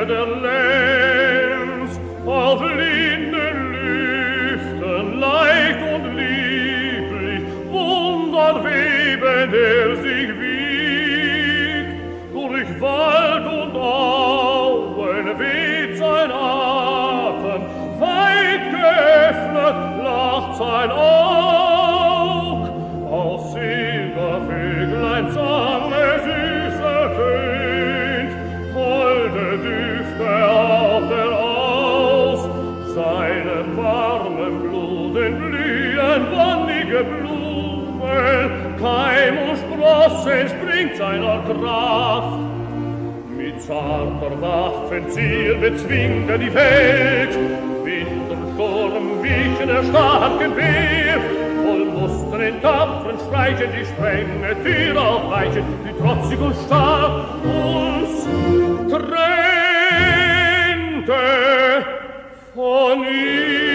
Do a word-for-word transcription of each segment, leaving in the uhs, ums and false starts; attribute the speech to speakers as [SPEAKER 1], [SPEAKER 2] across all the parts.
[SPEAKER 1] der Lenz auf linden Lüften leicht und lieblich wunderwebend er sich wiegt. Durch Wald und Auen weht sein Atem, weit geöffnet lacht sein Aug. Aus Silbervöglein Sang es süß ertönt, holde Düfte haucht er aus. Seine warmen Bluten blühen wonnige Blumen, Keim und Spross entspringt seiner Kraft. Mit zarter Waffenziel bezwingt er die Welt, Wind und Sturm wichen der starken Wehr, voll Lust den Tapfern streichen die strenge Tür aufweichen, die trotzig und stark uns trennte von ihm.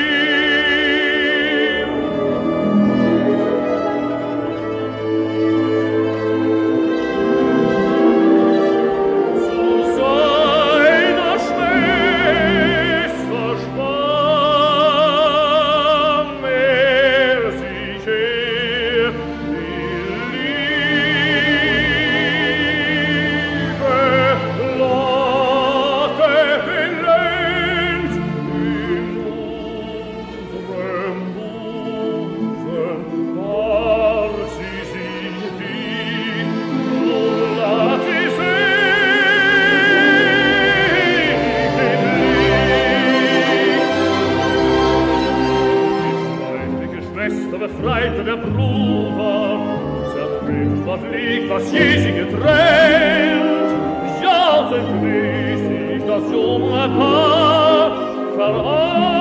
[SPEAKER 1] Befreite der Bruder, zertrümmt, was liegt, was je sie getrennt. Jauchzend grüß ich das junge Paar, verarmt.